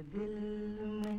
दिल में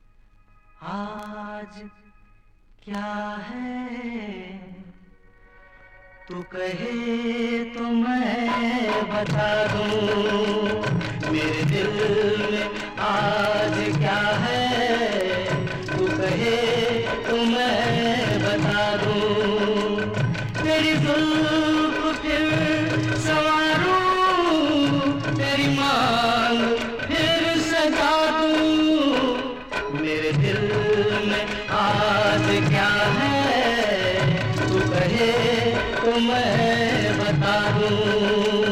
आज क्या है, तू कहे तो मैं बता दूं। मेरे दिल में आज क्या है, तू कहे तो मैं बता दूं। तेरी जुल्फ फिर संवारूं, तेरी मांग फिर सजा दूं। मेरे दिल में आज क्या है, तू कहे तो मैं बता दूं।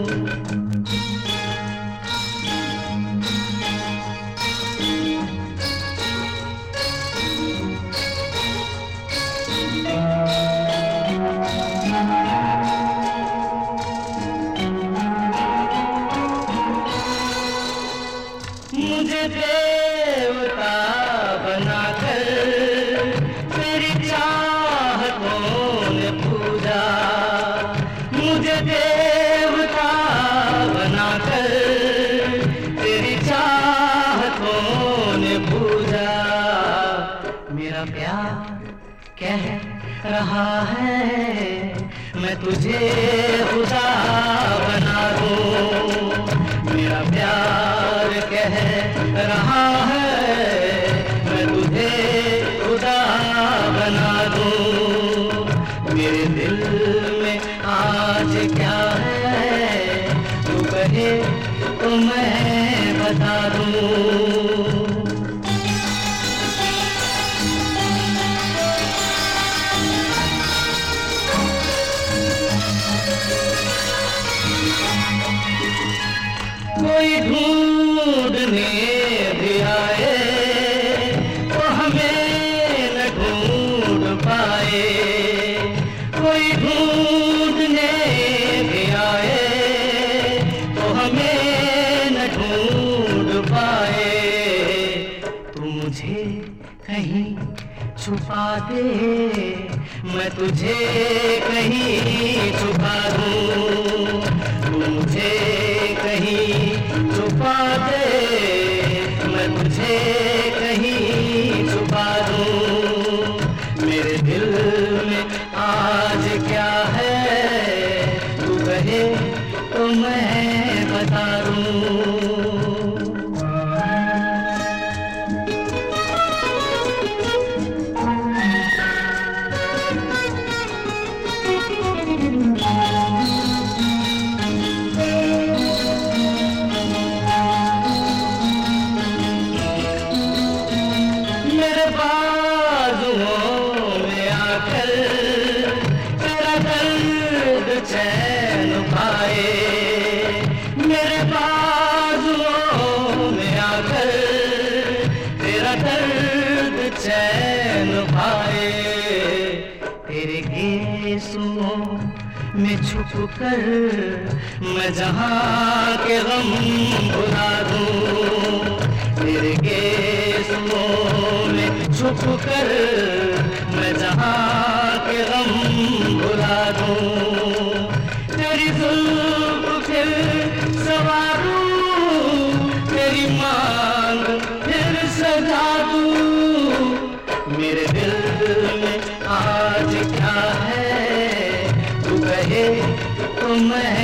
मुझे देवता बनाकर तेरी चाहतों ने पूजा। मुझे देवता बनाकर तेरी चाहतों ने पूजा। मेरा प्यार कह रहा है मैं तुझे खुदा बना दूं। मेरा प्यार कह रहा है मैं तुझे खुदा बना दूं। मेरे दिल में आज क्या है, तू कहे तो मैं बता दूं। कोई ढूंढने भी आए तो हमें न ढूंढ पाए। कोई ढूंढने भी आए तो हमें न ढूंढ पाए। तू मुझे कहीं छुपा दे, मैं तुझे कहीं छुपा दूं। तू मुझे कहीं छुपा दे, मैं तुझे कहीं छुपा दूं। मेरे दिल में आज क्या है, तू कहे तो मैं बता दूं। मेरे बाजुओं में आकर तेरा दर्द चैन पाए। मेरे बाजुओं में आकर तेरा दर्द चैन पाए। तेरे गेसुओं में छुप कर मैं जहां के गम भुला दूं। तेरे गेसुओं में छुप कर मैं जहां के गम भुला दूं। तेरी जुल्फ फिर संवारूं, तेरी मांग फिर सजा दूं। मेरे दिल में आज क्या है, तू कहे तो मैं